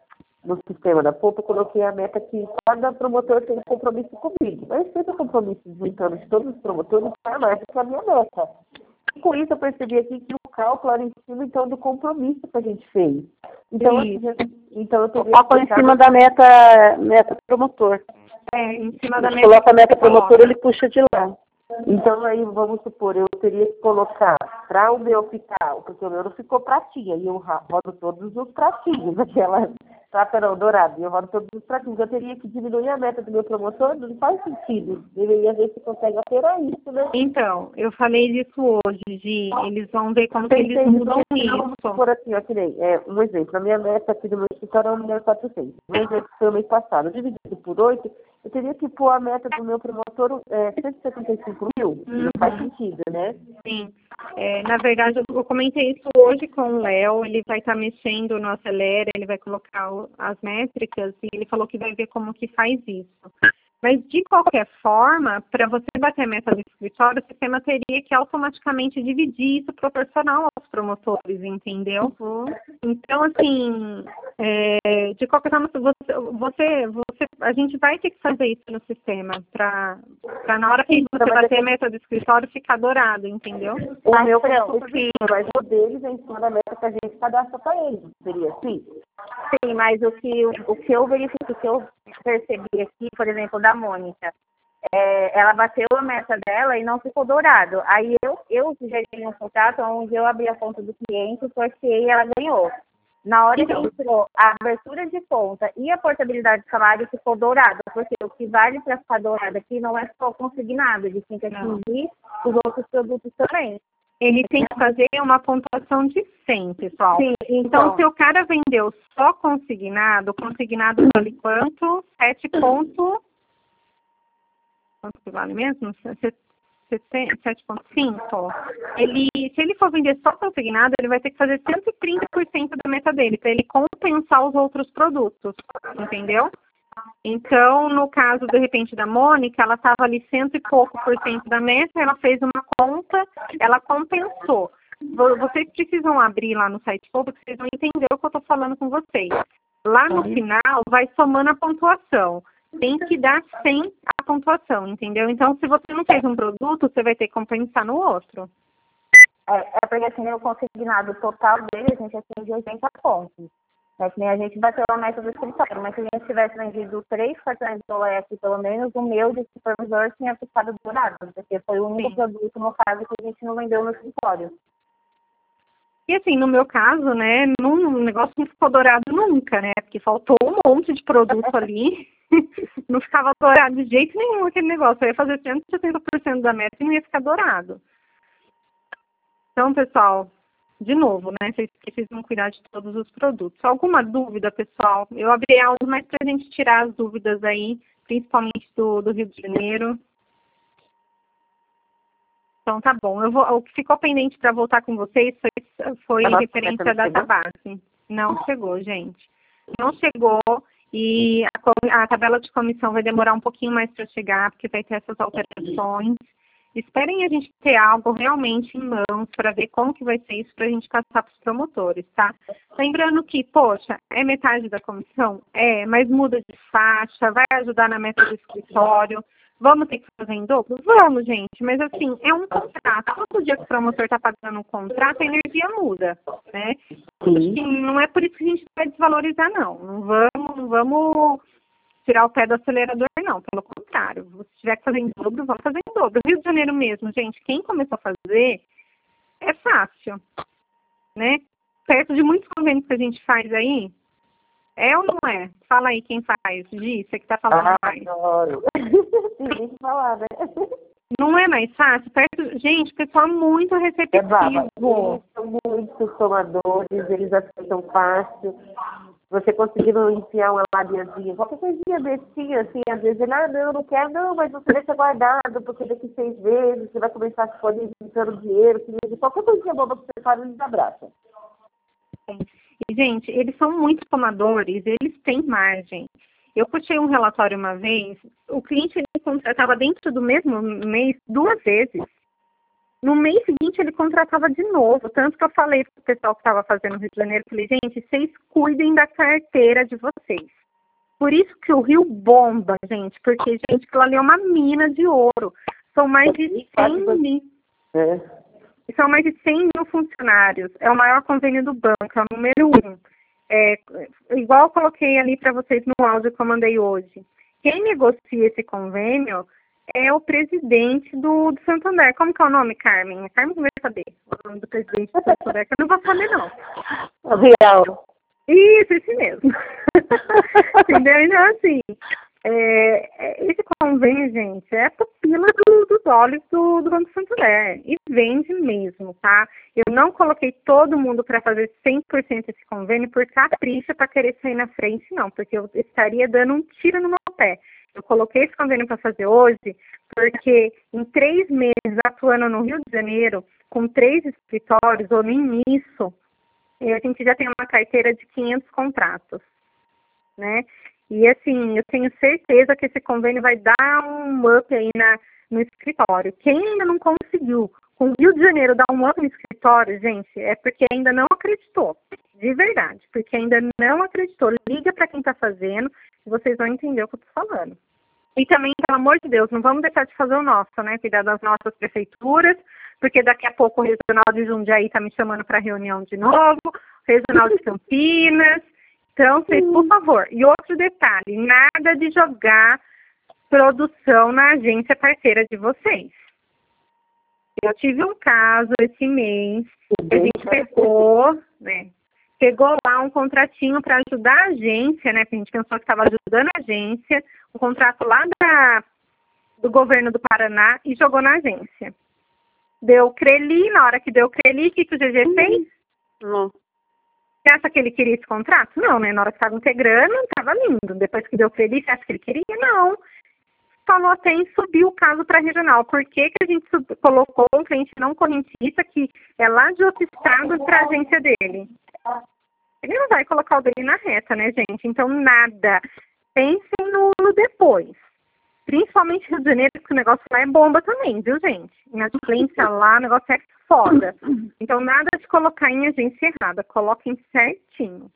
no sistema da Poupa, eu coloquei a meta que cada promotor tem um compromisso comigo. Mas se esse compromisso juntando de todos os promotores, está mais do que a minha meta. E com isso eu percebi aqui que o cálculo era em cima, então, do compromisso que a gente fez. Então, assim, então eu teria O cálculo em cima da meta, meta promotor. É, em cima da Você meta. coloca a meta promotor, ele puxa de lá. Então, aí, vamos supor, eu teria que colocar para o meu ficar, porque o meu não ficou pratinha, e eu rodo todos os pratinhos, aquela prata não, dourada, e eu rodo todos os pratinhos. Eu teria que diminuir a meta do meu promotor, não faz sentido. Deveria ver se consegue alterar isso, né? Então, eu falei disso hoje, Gi, eles vão ver como que eles mudam Vamos isso. supor assim, ó, que nem, é, um exemplo, a minha meta aqui do meu escritório é um milhão e quatrocentos. Um exemplo que foi o mês passado, dividido por oito, eu teria que pôr a meta do meu promotor é, cento e setenta e cinco mil. Não faz sentido, né? Sim. É, na verdade, eu comentei isso hoje com o Léo, ele vai estar mexendo no Acelera, ele vai colocar o, as métricas e ele falou que vai ver como que faz isso. Mas, de qualquer forma, para você bater a meta do escritório, o sistema teria que automaticamente dividir isso proporcional aos promotores, entendeu? Uhum. Então, assim, é, de qualquer forma, você, você, você, a gente vai ter que fazer isso no sistema, para na hora que você bater a meta do escritório, ficar dourado, entendeu? O Mas, meu Fran, compromisso, mas o deles é em cima da meta que a gente cadastra para eles. Seria assim? Sim, mas o que, o que eu verifico, o que eu percebi aqui, por exemplo, da Mônica, é, ela bateu a meta dela e não ficou dourado. Aí eu, eu sugeri um contato onde eu abri a conta do cliente, sorteei e ela ganhou. Na hora Então. que entrou a abertura de conta e a portabilidade de salário ficou dourado, porque o que vale para ficar dourado aqui não é só consignado, ele tem que atingir os outros produtos também. Ele tem que fazer uma pontuação de cem, pessoal. Sim, então, então, se o cara vendeu só consignado, consignado vale quanto? sete pontos. Quanto que vale mesmo? sete ponto cinco. Ele, se ele for vender só consignado, ele vai ter que fazer cento e trinta por cento da meta dele, para ele compensar os outros produtos, entendeu? Então, no caso, de repente, da Mônica, ela estava ali cento e pouco por cento da meta, ela fez uma conta, ela compensou. Vocês precisam abrir lá no site público, vocês vão entender o que eu estou falando com vocês. Lá no final, vai somando a pontuação. Tem que dar cem a pontuação, entendeu? Então, se você não fez um produto, você vai ter que compensar no outro. é, é porque assim, o consignado total dele, a gente atinge oitenta pontos. É que nem a gente bateu a meta do escritório, mas se a gente tivesse vendido três cartões do Leque, pelo menos o meu de supervisor tinha ficado dourado, porque foi o único Sim. produto, no caso, que a gente não vendeu no escritório. E assim, no meu caso, né, não, o negócio não ficou dourado nunca, né, porque faltou um monte de produto ali, não ficava dourado de jeito nenhum aquele negócio, eu ia fazer cento e setenta por cento da meta e não ia ficar dourado. Então, pessoal, de novo, né, vocês precisam cuidar de todos os produtos. Alguma dúvida, pessoal? Eu abri áudio, mas para a gente tirar as dúvidas aí, principalmente do, do Rio de Janeiro. Então, tá bom. Eu vou, o que ficou pendente para voltar com vocês foi, foi referente à database. Não chegou, gente. Não chegou e a, a tabela de comissão vai demorar um pouquinho mais para chegar, porque vai ter essas alterações. Esperem a gente ter algo realmente em mãos para ver como que vai ser isso para a gente passar para os promotores, tá? Lembrando que, poxa, é metade da comissão? É, mas muda de faixa, vai ajudar na meta do escritório. Vamos ter que fazer em dobro? Vamos, gente, mas assim, é um contrato. Todo dia que o promotor está pagando um contrato, a energia muda, né? E não é por isso que a gente vai desvalorizar, não. Não vamos, não vamos tirar o pé do acelerador, não. Pelo contrário, se tiver que fazer em dobro, vamos fazer em dobro. Rio de Janeiro mesmo, gente, quem começou a fazer, é fácil, né? Perto de muitos convênios que a gente faz aí, É ou não é? Fala aí quem faz. Gi, você que tá falando Ah, mais. adoro. Tem que falar, né? Não é mais fácil? Perto... Gente, o pessoal é muito É receptivo. baba. Eles são muitos tomadores, eles aceitam fácil. Você conseguindo enfiar uma labiazinha, qualquer coisinha bestinha, assim, às vezes ele, ah, não, não quero, não, mas você deixa guardado, porque daqui seis meses você vai começar a poder juntando dinheiro, que qualquer coisinha boba que você faz, eles abraçam. E, gente, eles são muito tomadores, eles têm margem. Eu puxei um relatório uma vez, o cliente ele contratava dentro do mesmo mês duas vezes. No mês seguinte ele contratava de novo, tanto que eu falei para o pessoal que estava fazendo no Rio de Janeiro, falei, gente, vocês cuidem da carteira de vocês. Por isso que o Rio bomba, gente, porque, gente, aquilo ali é uma mina de ouro. São mais de cem mil. É. São mais de cem mil funcionários. É o maior convênio do banco, é o número um. É, igual eu coloquei ali para vocês no áudio que eu mandei hoje. Quem negocia esse convênio é o presidente do, do Santander. Como que é o nome, Carmen? A Carmen vai saber o nome do presidente do Santander, que eu não vou saber, não. Real. Isso, esse mesmo. Entendeu? Então, assim, é, esse convênio, gente, é a pupila do, dos olhos do, do Banco Santander. E vende mesmo, tá? Eu não coloquei todo mundo para fazer cem por cento esse convênio por capricho para querer sair na frente, não. Porque eu estaria dando um tiro no meu pé. Eu coloquei esse convênio para fazer hoje porque em três meses atuando no Rio de Janeiro, com três escritórios, ou nem isso, a gente já tem uma carteira de quinhentos contratos, né? E assim, eu tenho certeza que esse convênio vai dar um up aí na, no escritório. Quem ainda não conseguiu, com o Rio de Janeiro, dar um up no escritório, gente, é porque ainda não acreditou, de verdade, porque ainda não acreditou. Liga para quem está fazendo e vocês vão entender o que eu estou falando. E também, pelo amor de Deus, não vamos deixar de fazer o nosso, né? Cuidar das nossas prefeituras, porque daqui a pouco o Regional de Jundiaí está me chamando para reunião de novo, o Regional de Campinas. Então, vocês, por favor. E outro detalhe, nada de jogar produção na agência parceira de vocês. Eu tive um caso esse mês, que a gente pegou, né? Pegou lá um contratinho para ajudar a agência, né? Que a gente pensou que estava ajudando a agência, um contrato lá da, do governo do Paraná e jogou na agência. Deu Creli, na hora que deu Creli, o que, que o G G fez? Não. Você acha que ele queria esse contrato? Não, né? Na hora que estava integrando, estava lindo. Depois que deu Creli, você acha que ele queria? Não. Falou até em subir o caso para regional. Por que, que a gente sub... colocou um cliente não correntista que é lá de outro estado para a agência dele? Ele não vai colocar o dele na reta, né, gente? Então, nada. Pensem no, no depois. Principalmente Rio de Janeiro, porque o negócio lá é bomba também, viu, gente? Inadimplência lá, o negócio é foda. Então, nada de colocar em agência errada. Coloquem certinho.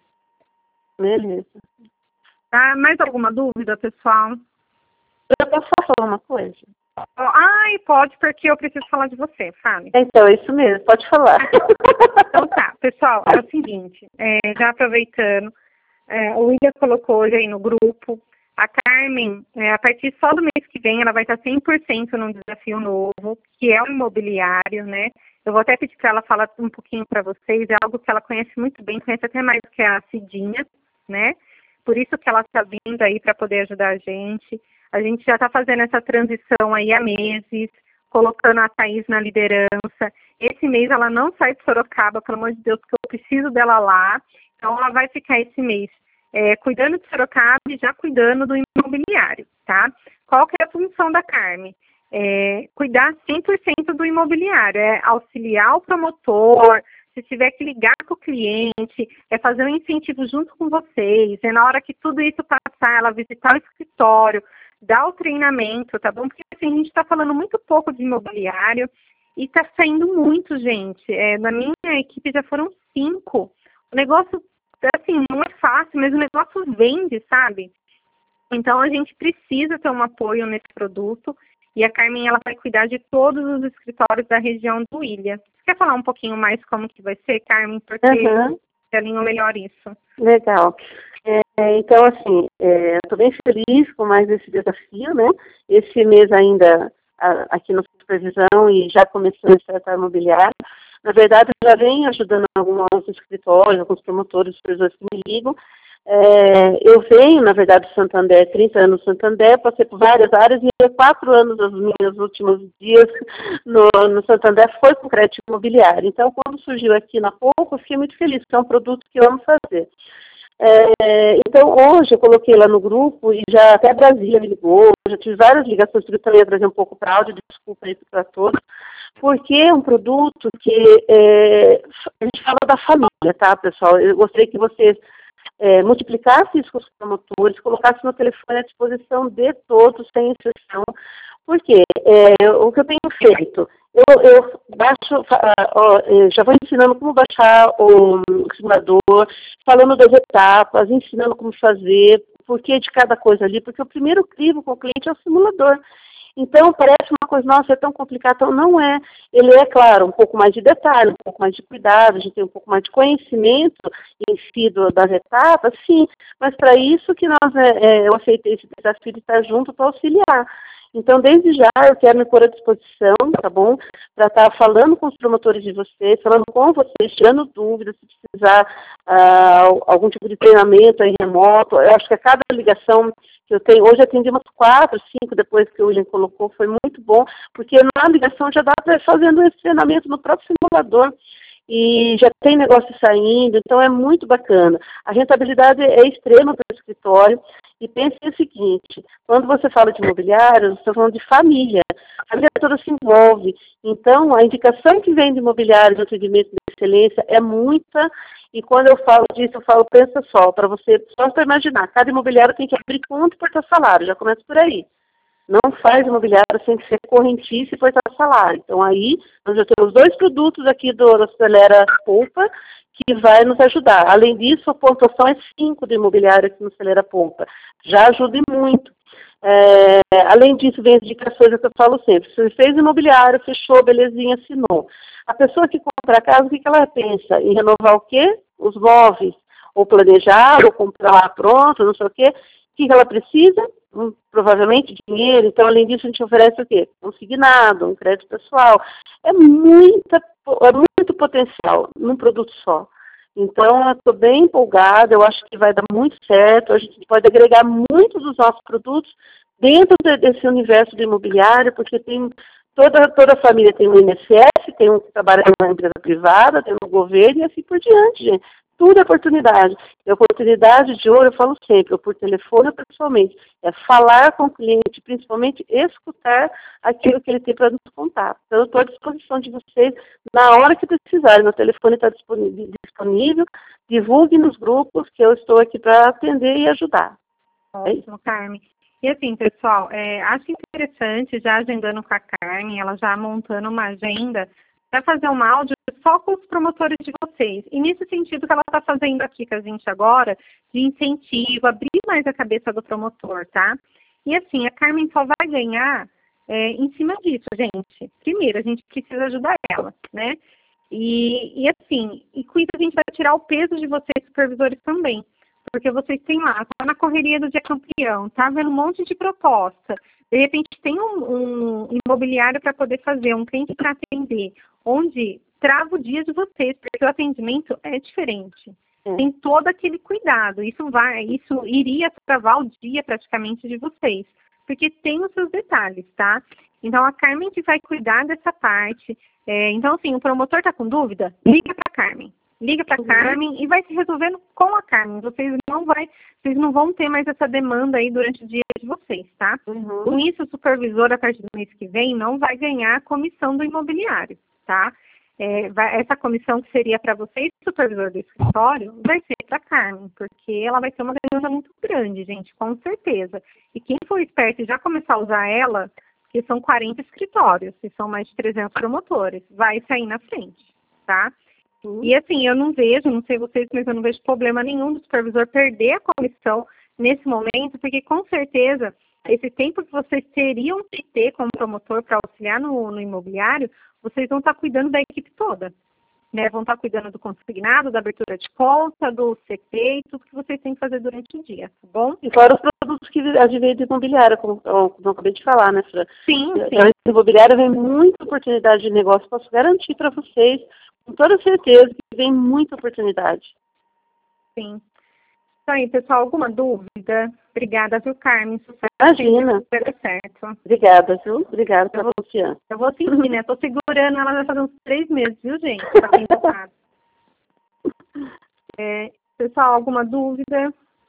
Beleza. Tá? Mais alguma dúvida, pessoal? Eu posso falar uma coisa? Ai, pode, porque eu preciso falar de você, fale. Então, é isso mesmo, pode falar. Então tá, pessoal, é o seguinte, é, já aproveitando, é, o William colocou hoje aí no grupo, a Carmen, é, a partir só do mês que vem, ela vai estar cem por cento num desafio novo, que é o imobiliário, né? Eu vou até pedir para ela falar um pouquinho para vocês, é algo que ela conhece muito bem, conhece até mais do que a Cidinha, né? Por isso que ela está vindo aí para poder ajudar a gente. A gente já está fazendo essa transição aí há meses, colocando a Thaís na liderança. Esse mês ela não sai de Sorocaba, pelo amor de Deus, porque eu preciso dela lá. Então ela vai ficar esse mês é, cuidando de Sorocaba e já cuidando do imobiliário, tá? Qual que é a função da Carmen? É, cuidar cem por cento do imobiliário, é auxiliar o promotor, se tiver que ligar com o cliente, é fazer um incentivo junto com vocês, é na hora que tudo isso passar, ela visitar o escritório, dar o treinamento, tá bom? Porque assim, a gente está falando muito pouco de imobiliário e está saindo muito, gente. É, na minha equipe já foram cinco. O negócio, assim, não é fácil, mas o negócio vende, sabe? Então, a gente precisa ter um apoio nesse produto e a Carmen, ela vai cuidar de todos os escritórios da região do Ilha. Você quer falar um pouquinho mais como que vai ser, Carmen? Porque Uhum. você alinhou melhor isso. Legal. É, então, assim, é, estou bem feliz com mais esse desafio, né? Esse mês ainda a, aqui na supervisão e já começando a setor imobiliário. Na verdade, eu já venho ajudando alguns escritórios, alguns promotores, supervisores que me ligam, É, eu venho, na verdade, do Santander, trinta anos no Santander, passei por várias áreas e quatro anos dos meus últimos dias no, no Santander foi com crédito imobiliário. Então, quando surgiu aqui na Poupa, eu fiquei muito feliz, porque é um produto que eu amo fazer. É, então, hoje eu coloquei lá no grupo e já até Brasília me ligou, já tive várias ligações, porque eu também ia trazer um pouco para áudio, desculpa aí para todos, porque é um produto que é, a gente fala da família, tá, pessoal? Eu gostaria que vocês É, multiplicasse isso com os promotores, colocasse no telefone à disposição de todos, sem exceção, porque é, o que eu tenho feito, eu, eu baixo, ó, eu já vou ensinando como baixar o, o simulador, falando das etapas, ensinando como fazer, por que de cada coisa ali, porque o primeiro crivo com o cliente é o simulador. Então, parece uma coisa, nossa, é tão complicado, então não é. Ele é, claro, um pouco mais de detalhe, um pouco mais de cuidado, a gente tem um pouco mais de conhecimento em si do, das etapas, sim, mas para isso que nós, é, é, eu aceitei esse desafio de estar junto para auxiliar. Então, desde já, eu quero me pôr à disposição, tá bom? Para estar falando com os promotores de vocês, falando com vocês, tirando dúvidas, se precisar uh, algum tipo de treinamento aí remoto. Eu acho que a cada ligação que eu tenho, hoje eu atendi umas quatro, cinco, depois que o William colocou, foi muito bom, porque na ligação já dá para ir fazendo esse treinamento no próprio simulador. E já tem negócio saindo, então é muito bacana. A rentabilidade é extrema para o escritório. E pense o seguinte, quando você fala de imobiliário, você está falando de família. A família toda se envolve. Então, a indicação que vem de imobiliário, de atendimento de excelência, é muita. E quando eu falo disso, eu falo, pensa só, para você, só para imaginar, cada imobiliário tem que abrir conta e portar salário, já começa por aí. Não faz imobiliário sem ser correntício e portar salário. Então, aí, nós já temos dois produtos aqui do Acelera Poupa, que vai nos ajudar. Além disso, a pontuação é cinco do imobiliário aqui no Acelera Poupa. Já ajuda muito. É, além disso, vem as indicações que eu falo sempre. Se você fez imobiliário, fechou, belezinha, assinou. A pessoa que compra a casa, o que, que ela pensa? Em renovar o quê? Os móveis. Ou planejar, ou comprar lá pronto, não sei o quê. O que, que ela precisa? Hum, provavelmente dinheiro. Então, além disso, a gente oferece o quê? Consignado, um crédito pessoal. É, muita, é muito potencial num produto só. Então, eu estou bem empolgada, eu acho que vai dar muito certo, a gente pode agregar muitos dos nossos produtos dentro de, desse universo do imobiliário, porque tem toda, toda a família tem um I N S S, tem um que trabalha numa empresa privada, tem um governo e assim por diante, gente. Tudo é oportunidade. E oportunidade de ouro, eu falo sempre, ou por telefone ou pessoalmente, é falar com o cliente, principalmente escutar aquilo que ele tem para nos contar. Então, eu estou à disposição de vocês na hora que precisarem. Meu telefone está disponível, divulgue nos grupos que eu estou aqui para atender e ajudar. Ótimo, Carmen. E assim, pessoal, é, acho interessante, já agendando com a Carmen, ela já montando uma agenda para fazer um áudio só com os promotores de vocês. E nesse sentido que ela está fazendo aqui com a gente agora, de incentivo, abrir mais a cabeça do promotor, tá? E assim, a Carmen só vai ganhar é, em cima disso, gente. Primeiro, a gente precisa ajudar ela, né? E, e assim, e com isso a gente vai tirar o peso de vocês, supervisores, também. Porque vocês têm lá, tá na correria do dia campeão, tá vendo um monte de proposta. De repente tem um, um imobiliário para poder fazer, um cliente para atender, onde trava o dia de vocês, porque o atendimento é diferente. É. Tem todo aquele cuidado. Isso vai, isso iria travar o dia praticamente de vocês, porque tem os seus detalhes, tá? Então a Carmen que vai cuidar dessa parte. É, então, assim, o promotor está com dúvida? Liga para a Carmen. Liga para a uhum. Carmen e vai se resolvendo com a Carmen. Vocês não, vai, vocês não vão ter mais essa demanda aí durante o dia de vocês, tá? Uhum. Com isso, o supervisor, a partir do mês que vem, não vai ganhar a comissão do imobiliário, tá? É, vai, essa comissão que seria para vocês, supervisor do escritório, vai ser para a Carmen, porque ela vai ter uma demanda muito grande, gente, com certeza. E quem for esperto e já começar a usar ela, que são quarenta escritórios, que são mais de trezentos promotores, vai sair na frente, tá? E assim, eu não vejo, não sei vocês, mas eu não vejo problema nenhum do supervisor perder a comissão nesse momento, porque com certeza esse tempo que vocês teriam que ter como promotor para auxiliar no, no imobiliário, vocês vão estar cuidando da equipe toda, né? Vão estar cuidando do consignado, da abertura de conta, do C P e tudo que vocês têm que fazer durante o dia, tá bom? E fora os produtos que advêm de imobiliário, como, como eu acabei de falar, né, Fran? Sim, sim. Então, esse imobiliário vem muita oportunidade de negócio, posso garantir para vocês, com toda certeza que vem muita oportunidade. Sim. Então aí, pessoal, alguma dúvida? Obrigada, viu, Carmen? Sucesso. Imagina. Tudo certo. Obrigada, viu? Obrigada pela vou, confiança. Eu vou sentir, né? Tô segurando ela vai fazer uns três meses, viu, gente? Pra quem não sabe. É, pessoal, alguma dúvida?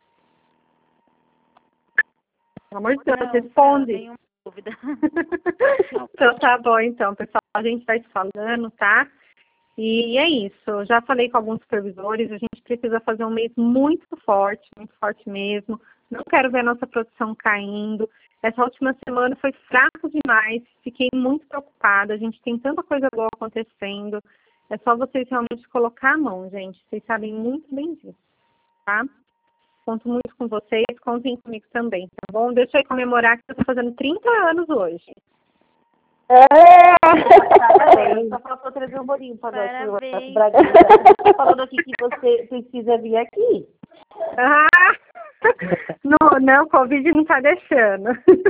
Pelo amor de Deus, Não, responde. Não, nenhuma dúvida. Então tá bom, então, pessoal. A gente vai se falando, tá? E é isso. Já falei com alguns supervisores, a gente precisa fazer um mês muito forte, muito forte mesmo. Não quero ver a nossa produção caindo. Essa última semana foi fraco demais. Fiquei muito preocupada. A gente tem tanta coisa boa acontecendo. É só vocês realmente colocar a mão, gente. Vocês sabem muito bem disso, tá? Conto muito com vocês, contem comigo também, tá bom? Deixa eu comemorar que eu tô fazendo trinta anos hoje. É! Parabéns. Só faltou trazer um bolinho para nós. Estou falando aqui que você precisa vir aqui. Ah! Não, não, o Covid não tá deixando.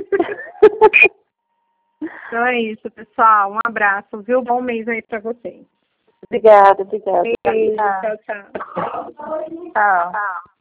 Então é isso, pessoal. Um abraço, viu? Bom mês aí para vocês. Obrigada, obrigada. Beijo, tchau, tchau. Tchau.